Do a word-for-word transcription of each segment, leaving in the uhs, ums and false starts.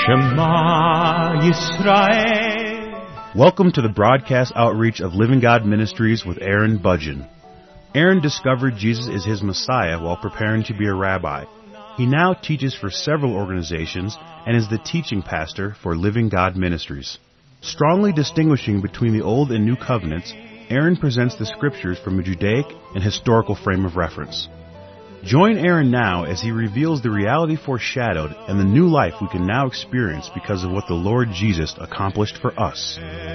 Shema Yisrael. Welcome to the broadcast outreach of Living God Ministries with Aaron Budgeon. Aaron discovered Jesus is his Messiah while preparing to be a rabbi. He now teaches for several organizations and is the teaching pastor for Living God Ministries. Strongly distinguishing between the Old and New Covenants, Aaron presents the Scriptures from a Judaic and historical frame of reference. Join Aaron now as he reveals the reality foreshadowed and the new life we can now experience because of what the Lord Jesus accomplished for us.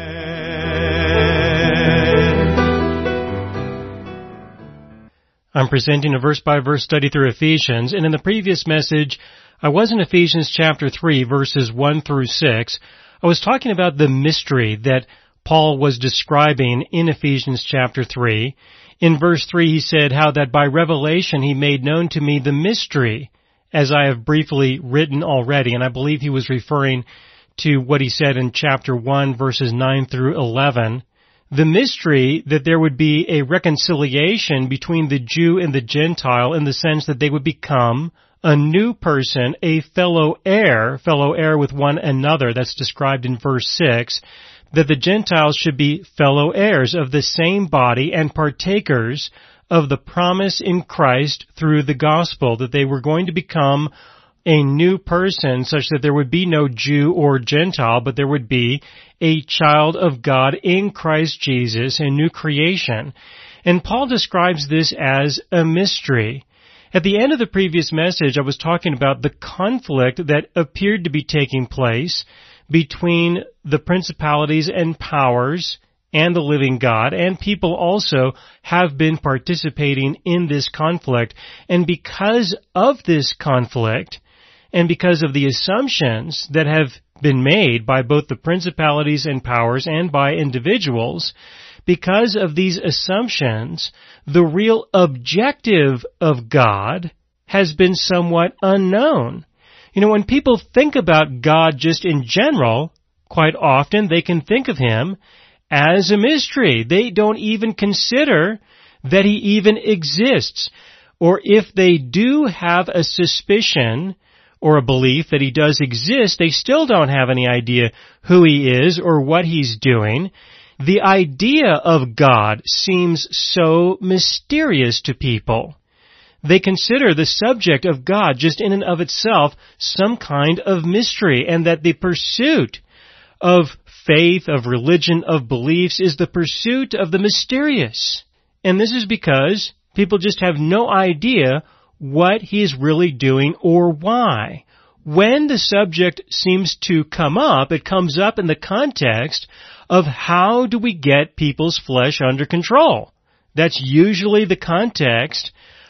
I'm presenting a verse-by-verse study through Ephesians, and in the previous message, I was in Ephesians chapter three, verses one through six. I was talking about the mystery that Paul was describing in Ephesians chapter three. In verse three, he said how that by revelation he made known to me the mystery, as I have briefly written already, and I believe he was referring to what he said in chapter one, verses nine through eleven. The mystery that there would be a reconciliation between the Jew and the Gentile in the sense that they would become a new person, a fellow heir, fellow heir with one another. That's described in verse six. That the Gentiles should be fellow heirs of the same body and partakers of the promise in Christ through the gospel, that they were going to become a new person such that there would be no Jew or Gentile, but there would be a child of God in Christ Jesus, a new creation. And Paul describes this as a mystery. At the end of the previous message, I was talking about the conflict that appeared to be taking place between the principalities and powers and the living God, and people also have been participating in this conflict. And because of this conflict, and because of the assumptions that have been made by both the principalities and powers and by individuals, because of these assumptions, the real objective of God has been somewhat unknown. You know, when people think about God just in general, quite often they can think of Him as a mystery. They don't even consider that He even exists. Or if they do have a suspicion or a belief that He does exist, they still don't have any idea who He is or what He's doing. The idea of God seems so mysterious to people. They consider the subject of God just in and of itself some kind of mystery, and that the pursuit of faith, of religion, of beliefs is the pursuit of the mysterious. And this is because people just have no idea what He is really doing or why. When the subject seems to come up, it comes up in the context of how do we get people's flesh under control. That's usually the context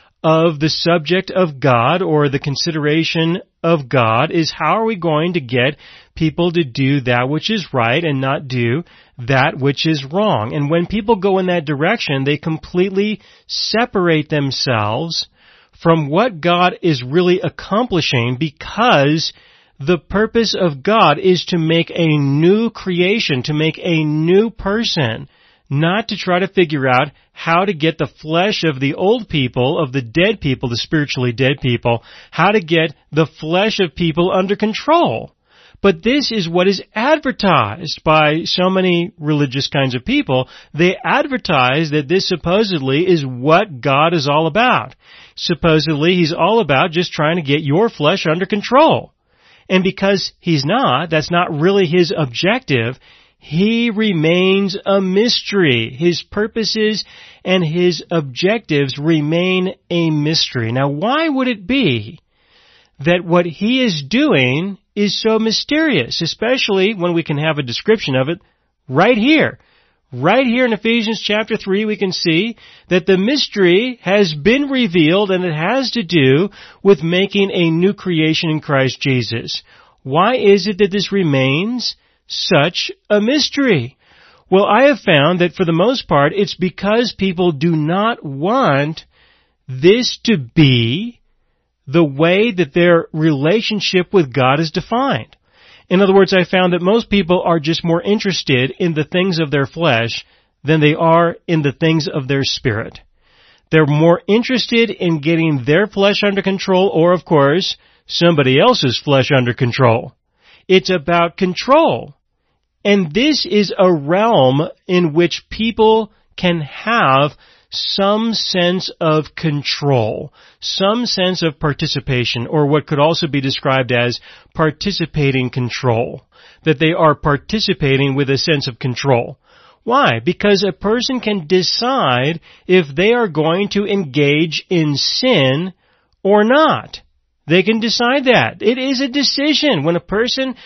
of the subject of God, or the consideration of God, is how are we going to get people to do that which is right and not do that which is wrong. And when people go in that direction, they completely separate themselves from what God is really accomplishing, because the purpose of God is to make a new creation, to make a new person, not to try to figure out how to get the flesh of the old people, of the dead people, the spiritually dead people, how to get the flesh of people under control. But this is what is advertised by so many religious kinds of people. They advertise that this supposedly is what God is all about. Supposedly He's all about just trying to get your flesh under control. And because He's not, that's not really His objective, He remains a mystery. His purposes and His objectives remain a mystery. Now, why would it be that what He is doing is so mysterious, especially when we can have a description of it right here? Right here in Ephesians chapter three, we can see that the mystery has been revealed, and it has to do with making a new creation in Christ Jesus. Why is it that this remains such a mystery? Well, I have found that for the most part, it's because people do not want this to be the way that their relationship with God is defined. In other words, I found that most people are just more interested in the things of their flesh than they are in the things of their spirit. They're more interested in getting their flesh under control, or, of course, somebody else's flesh under control. It's about control. And this is a realm in which people can have some sense of control, some sense of participation, or what could also be described as participating control, that they are participating with a sense of control. Why? Because a person can decide if they are going to engage in sin or not. They can decide that. It is a decision. When a person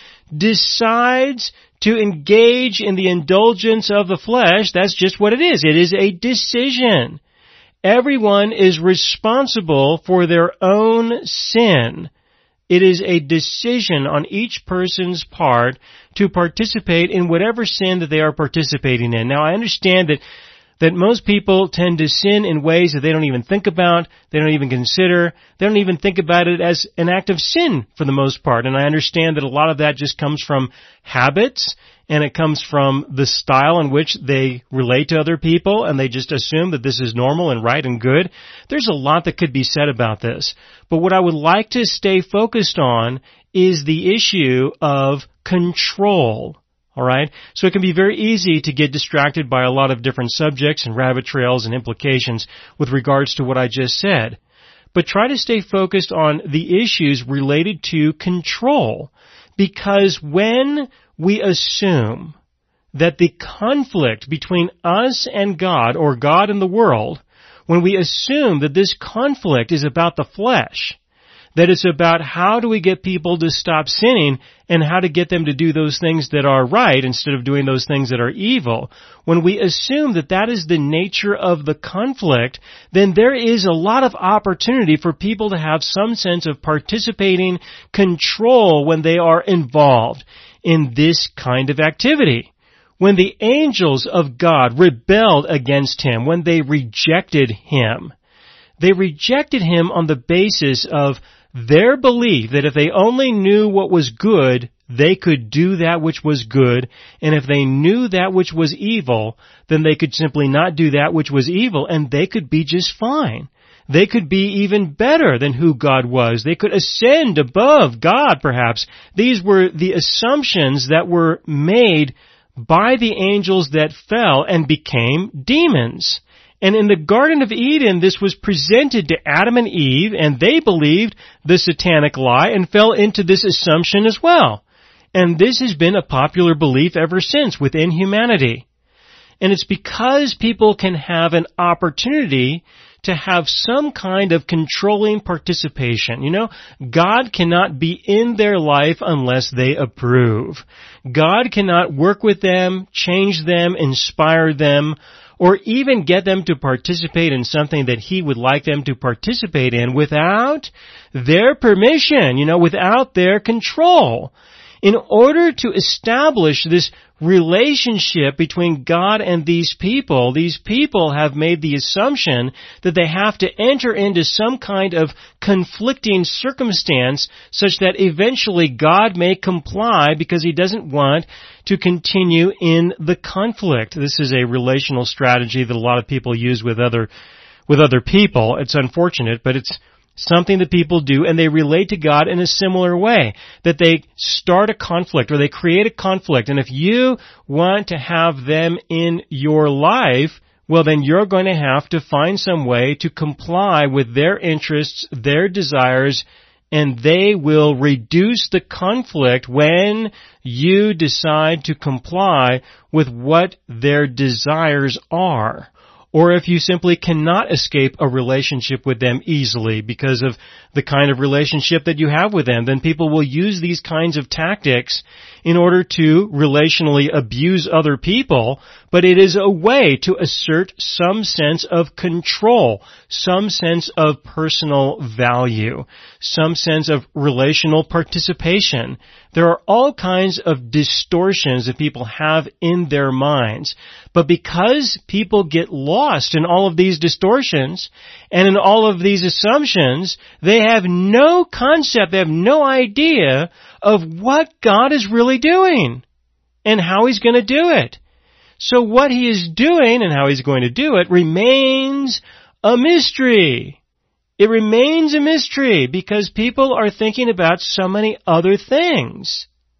decides to engage in the indulgence of the flesh, that's just what it is. It is a decision. Everyone is responsible for their own sin. It is a decision on each person's part to participate in whatever sin that they are participating in. Now, I understand that that most people tend to sin in ways that they don't even think about, they don't even consider, they don't even think about it as an act of sin for the most part. And I understand that a lot of that just comes from habits, and it comes from the style in which they relate to other people, and they just assume that this is normal and right and good. There's a lot that could be said about this. But what I would like to stay focused on is the issue of control. All right? So it can be very easy to get distracted by a lot of different subjects and rabbit trails and implications with regards to what I just said. But try to stay focused on the issues related to control. Because when we assume that the conflict between us and God, or God and the world, when we assume that this conflict is about the flesh, that it's about how do we get people to stop sinning and how to get them to do those things that are right instead of doing those things that are evil. When we assume that that is the nature of the conflict, then there is a lot of opportunity for people to have some sense of participating control when they are involved in this kind of activity. When the angels of God rebelled against Him, when they rejected Him, they rejected Him on the basis of their belief that if they only knew what was good, they could do that which was good, and if they knew that which was evil, then they could simply not do that which was evil, and they could be just fine. They could be even better than who God was. They could ascend above God, perhaps. These were the assumptions that were made by the angels that fell and became demons. And in the Garden of Eden, this was presented to Adam and Eve, and they believed the satanic lie and fell into this assumption as well. And this has been a popular belief ever since within humanity. And it's because people can have an opportunity to have some kind of controlling participation. You know, God cannot be in their life unless they approve. God cannot work with them, change them, inspire them, or even get them to participate in something that He would like them to participate in without their permission, you know, without their control. In order to establish this relationship between God and these people, these people have made the assumption that they have to enter into some kind of conflicting circumstance such that eventually God may comply because He doesn't want to continue in the conflict. This is a relational strategy that a lot of people use with other, with other people. It's unfortunate, but it's something that people do, and they relate to God in a similar way, that they start a conflict or they create a conflict, and if you want to have them in your life, well then you're going to have to find some way to comply with their interests, their desires, and they will reduce the conflict when you decide to comply with what their desires are. Or if you simply cannot escape a relationship with them easily because of the kind of relationship that you have with them, then people will use these kinds of tactics in order to relationally abuse other people, but it is a way to assert some sense of control, some sense of personal value, some sense of relational participation. There are all kinds of distortions that people have in their minds, but because people get lost in all of these distortions and in all of these assumptions, they have no concept, they have no idea of what God is really doing and how He's going to do it. So what He is doing and how He's going to do it remains a mystery. It remains a mystery because people are thinking about so many other things.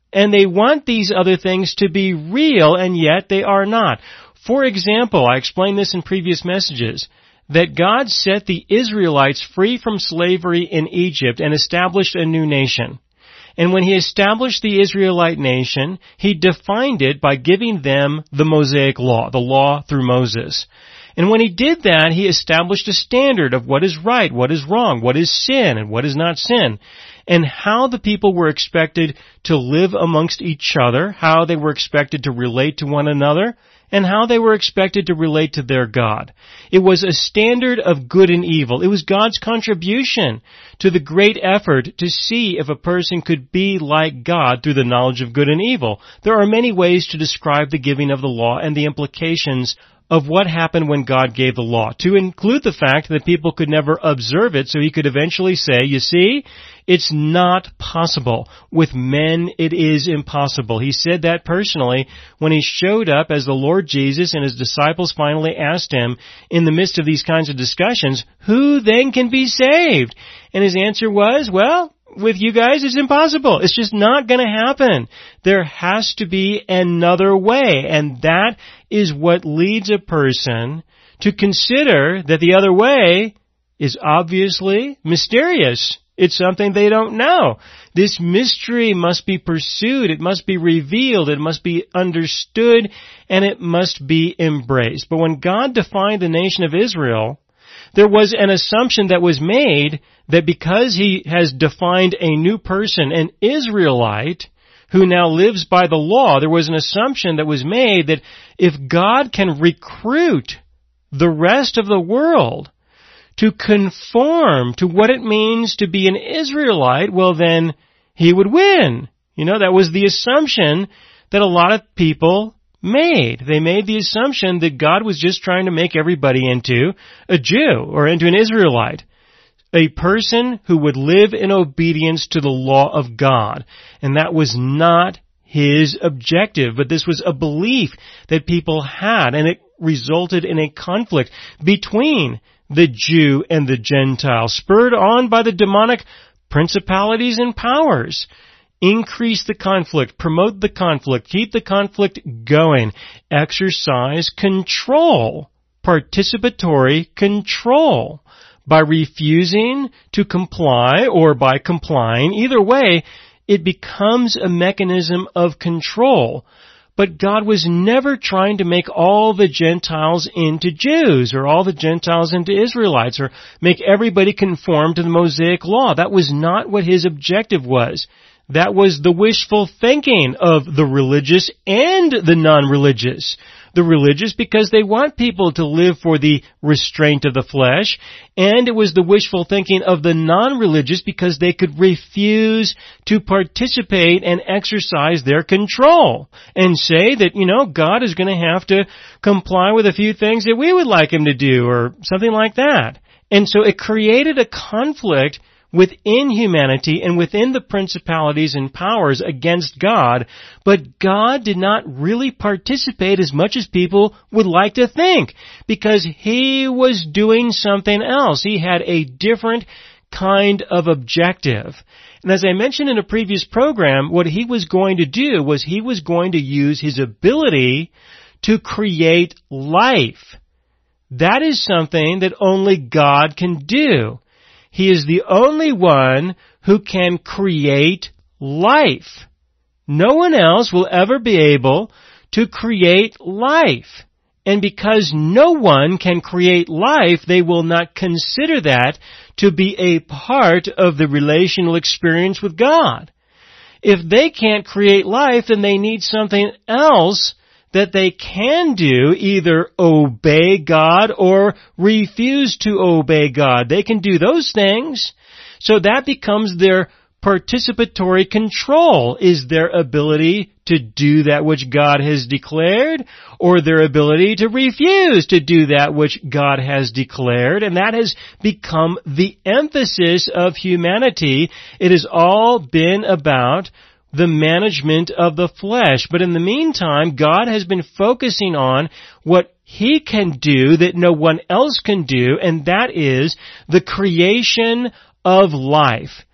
and they want these other things to be real, and yet they are not. For example, I explained this in previous messages, that God set the Israelites free from slavery in Egypt and established a new nation. And when He established the Israelite nation, He defined it by giving them the Mosaic law, the law through Moses. And when He did that, He established a standard of what is right, what is wrong, what is sin, and what is not sin, and how the people were expected to live amongst each other, how they were expected to relate to one another, and how they were expected to relate to their God. It was a standard of good and evil. It was God's contribution to the great effort to see if a person could be like God through the knowledge of good and evil. There are many ways to describe the giving of the law and the implications of what happened when God gave the law, to include the fact that people could never observe it, so He could eventually say, you see, it's not possible. With men, it is impossible. He said that personally when He showed up as the Lord Jesus and His disciples finally asked Him, in the midst of these kinds of discussions, who then can be saved? And His answer was, well, with you guys, it's impossible. It's just not going to happen. There has to be another way, and that is what leads a person to consider that the other way is obviously mysterious. It's something they don't know. This mystery must be pursued, it must be revealed, it must be understood, and it must be embraced. But when God defined the nation of Israel, there was an assumption that was made that because He has defined a new person, an Israelite, who now lives by the law, there was an assumption that was made that if God can recruit the rest of the world to conform to what it means to be an Israelite, well then He would win. You know, that was the assumption that a lot of people made. They made the assumption that God was just trying to make everybody into a Jew or into an Israelite, a person who would live in obedience to the law of God. And that was not His objective, but this was a belief that people had, and it resulted in a conflict between the Jew and the Gentile, spurred on by the demonic principalities and powers. Increase the conflict, promote the conflict, keep the conflict going, exercise control, participatory control. By refusing to comply or by complying, either way, it becomes a mechanism of control. But God was never trying to make all the Gentiles into Jews or all the Gentiles into Israelites or make everybody conform to the Mosaic law. That was not what His objective was. That was the wishful thinking of the religious and the non-religious. The religious because they want people to live for the restraint of the flesh, and it was the wishful thinking of the non-religious because they could refuse to participate and exercise their control and say that, you know, God is going to have to comply with a few things that we would like Him to do or something like that. And so it created a conflict within humanity and within the principalities and powers against God, but God did not really participate as much as people would like to think, because He was doing something else. He had a different kind of objective. And as I mentioned in a previous program, what He was going to do was He was going to use His ability to create life. That is something that only God can do. He is the only one who can create life. No one else will ever be able to create life. And because no one can create life, they will not consider that to be a part of the relational experience with God. If they can't create life, then they need something else that they can do, either obey God or refuse to obey God. They can do those things. So that becomes their participatory control, is their ability to do that which God has declared, or their ability to refuse to do that which God has declared. And that has become the emphasis of humanity. It has all been about the management of the flesh. But in the meantime, God has been focusing on what He can do that no one else can do, and that is the creation of life.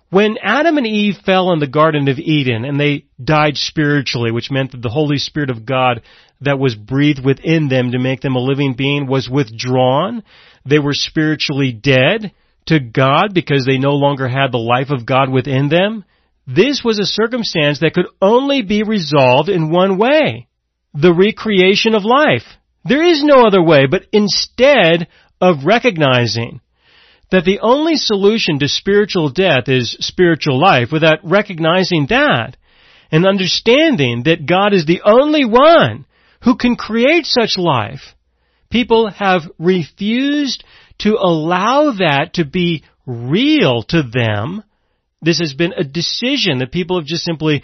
When Adam and Eve fell in the Garden of Eden and they died spiritually, which meant that the Holy Spirit of God that was breathed within them to make them a living being was withdrawn, they were spiritually dead to God because they no longer had the life of God within them. This was a circumstance that could only be resolved in one way: the recreation of life. There is no other way, but instead of recognizing that the only solution to spiritual death is spiritual life, without recognizing that and understanding that God is the only one who can create such life, people have refused to allow that to be real to them. This has been a decision that people have just simply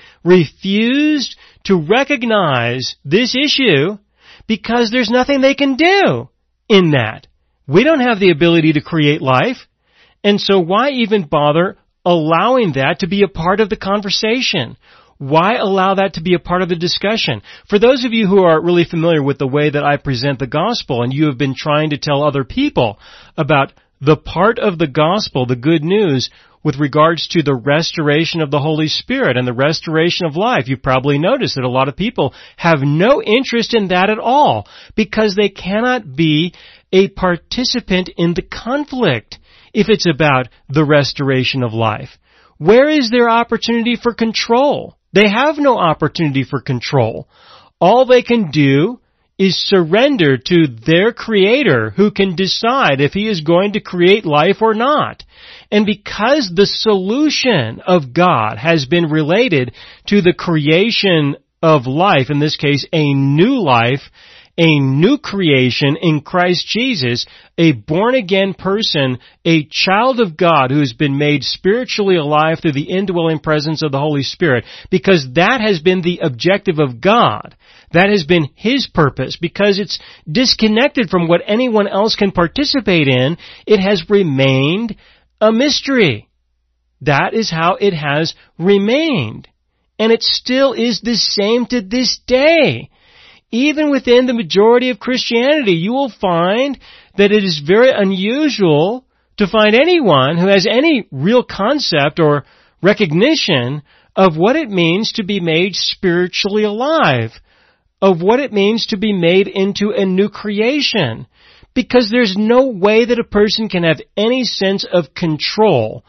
refused to recognize this issue because there's nothing they can do in that. We don't have the ability to create life, and so why even bother allowing that to be a part of the conversation? Why allow that to be a part of the discussion? For those of you who are really familiar with the way that I present the gospel, and you have been trying to tell other people about the part of the gospel, the good news, with regards to the restoration of the Holy Spirit and the restoration of life, you've probably noticed that a lot of people have no interest in that at all because they cannot be a participant in the conflict if it's about the restoration of life. Where is their opportunity for control? They have no opportunity for control. All they can do is surrender to their Creator, who can decide if He is going to create life or not. And because the solution of God has been related to the creation of life, in this case a new life, a new creation in Christ Jesus, a born-again person, a child of God who has been made spiritually alive through the indwelling presence of the Holy Spirit, because that has been the objective of God. That has been His purpose. Because it's disconnected from what anyone else can participate in, it has remained a mystery. That is how it has remained. And it still is the same to this day. Even within the majority of Christianity, you will find that it is very unusual to find anyone who has any real concept or recognition of what it means to be made spiritually alive, of what it means to be made into a new creation. Because there's no way that a person can have any sense of control,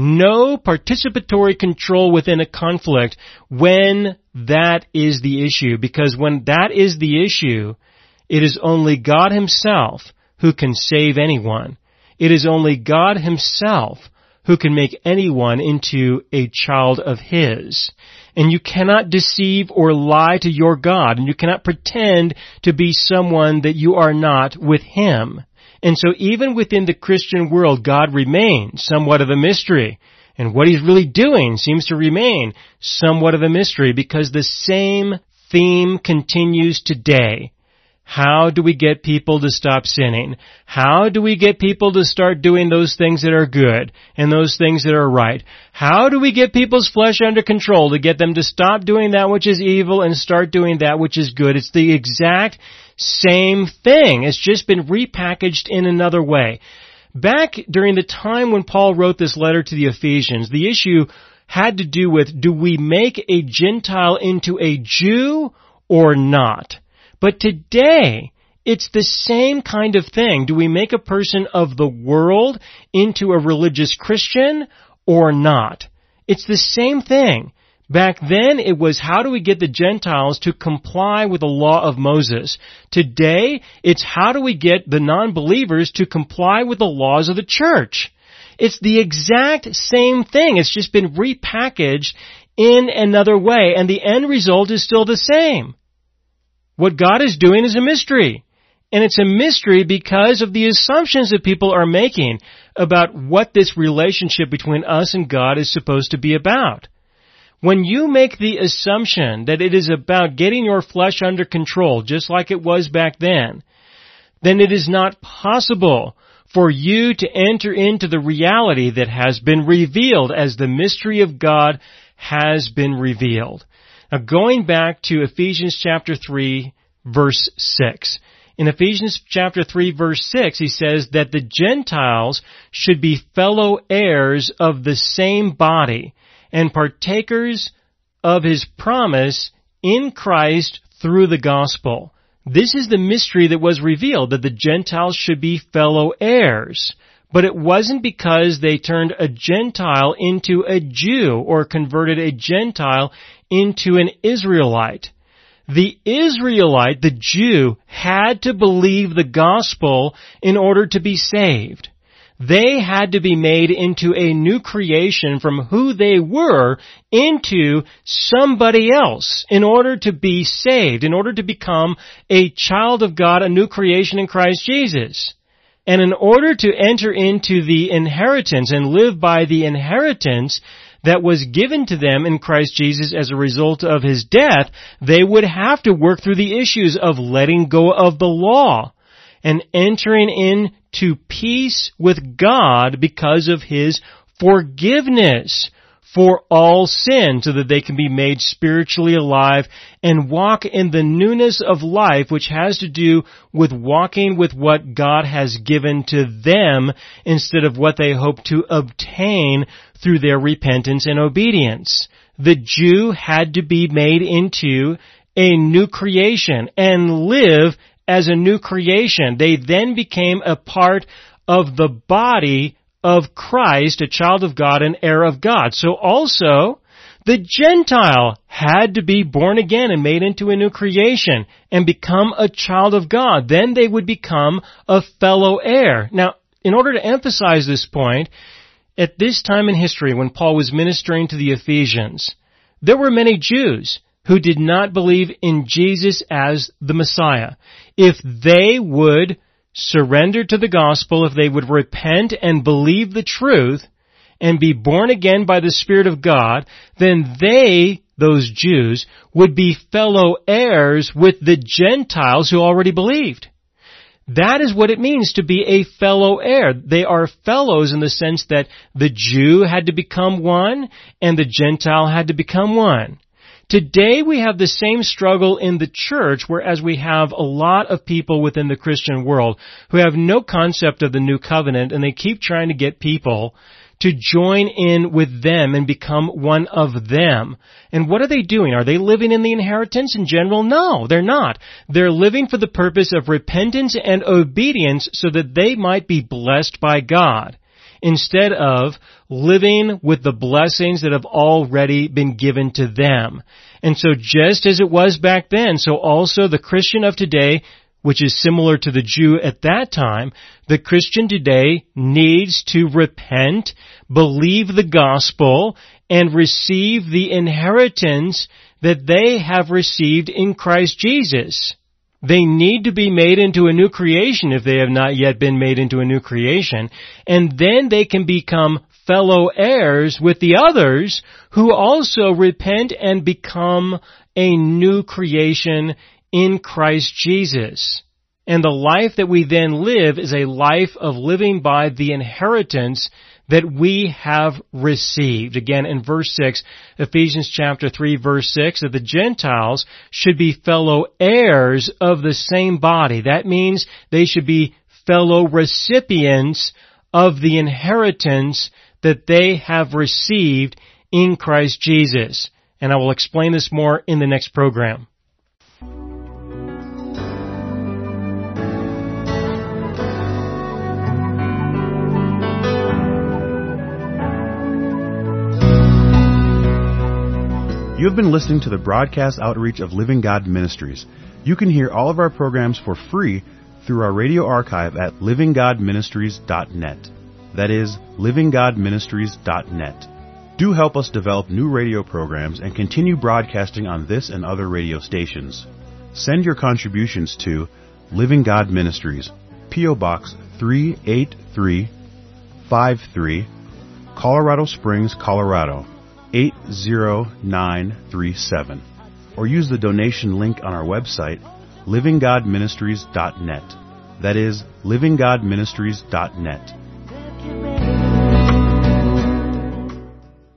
no participatory control within a conflict when that is the issue. Because when that is the issue, it is only God Himself who can save anyone. It is only God Himself who can make anyone into a child of His. And you cannot deceive or lie to your God, and you cannot pretend to be someone that you are not with Him. And so even within the Christian world, God remains somewhat of a mystery. And what He's really doing seems to remain somewhat of a mystery, because the same theme continues today. How do we get people to stop sinning? How do we get people to start doing those things that are good and those things that are right? How do we get people's flesh under control to get them to stop doing that which is evil and start doing that which is good? It's the exact same thing. It's just been repackaged in another way. Back during the time when Paul wrote this letter to the Ephesians, the issue had to do with, do we make a Gentile into a Jew or not? But today, it's the same kind of thing. Do we make a person of the world into a religious Christian or not? It's the same thing. Back then, it was how do we get the Gentiles to comply with the law of Moses? Today, it's how do we get the non-believers to comply with the laws of the church? It's the exact same thing. It's just been repackaged in another way, and the end result is still the same. What God is doing is a mystery. And it's a mystery because of the assumptions that people are making about what this relationship between us and God is supposed to be about. When you make the assumption that it is about getting your flesh under control, just like it was back then, then it is not possible for you to enter into the reality that has been revealed as the mystery of God has been revealed. Now, going back to Ephesians chapter three, verse six, In Ephesians chapter three verse six, he says that the Gentiles should be fellow heirs of the same body and partakers of his promise in Christ through the gospel. This is the mystery that was revealed, that the Gentiles should be fellow heirs. But it wasn't because they turned a Gentile into a Jew or converted a Gentile into an Israelite. The Israelite, the Jew, had to believe the gospel in order to be saved. They had to be made into a new creation from who they were into somebody else in order to be saved, in order to become a child of God, a new creation in Christ Jesus. And in order to enter into the inheritance and live by the inheritance that was given to them in Christ Jesus as a result of his death, they would have to work through the issues of letting go of the law and entering into peace with God because of his forgiveness for all sin, so that they can be made spiritually alive and walk in the newness of life, which has to do with walking with what God has given to them instead of what they hope to obtain through their repentance and obedience. The Jew had to be made into a new creation and live as a new creation. They then became a part of the body of Christ, a child of God, an heir of God. So also, the Gentile had to be born again and made into a new creation and become a child of God. Then they would become a fellow heir. Now, in order to emphasize this point, at this time in history when Paul was ministering to the Ephesians, there were many Jews who did not believe in Jesus as the Messiah. If they would surrender to the gospel, if they would repent and believe the truth and be born again by the Spirit of God, then they, those Jews, would be fellow heirs with the Gentiles who already believed. That is what it means to be a fellow heir. They are fellows in the sense that the Jew had to become one and the Gentile had to become one. Today we have the same struggle in the church, whereas we have a lot of people within the Christian world who have no concept of the new covenant, and they keep trying to get people to join in with them and become one of them. And what are they doing? Are they living in the inheritance in general? No, they're not. They're living for the purpose of repentance and obedience so that they might be blessed by God, instead of living with the blessings that have already been given to them. And so just as it was back then, so also the Christian of today, which is similar to the Jew at that time, the Christian today needs to repent, believe the gospel, and receive the inheritance that they have received in Christ Jesus. They need to be made into a new creation if they have not yet been made into a new creation, and then they can become fellow heirs with the others who also repent and become a new creation in Christ Jesus. And the life that we then live is a life of living by the inheritance that we have received. Again, in verse six, Ephesians chapter three, verse six, that the Gentiles should be fellow heirs of the same body. That means they should be fellow recipients of the inheritance that they have received in Christ Jesus. And I will explain this more in the next program. You have been listening to the broadcast outreach of Living God Ministries. You can hear all of our programs for free through our radio archive at living god ministries dot net. That is, living god ministries dot net. Do help us develop new radio programs and continue broadcasting on this and other radio stations. Send your contributions to Living God Ministries, P O Box three eight three five three, Colorado Springs, Colorado eight zero nine three seven, or use the donation link on our website, living god ministries dot net. That is, living god ministries dot net.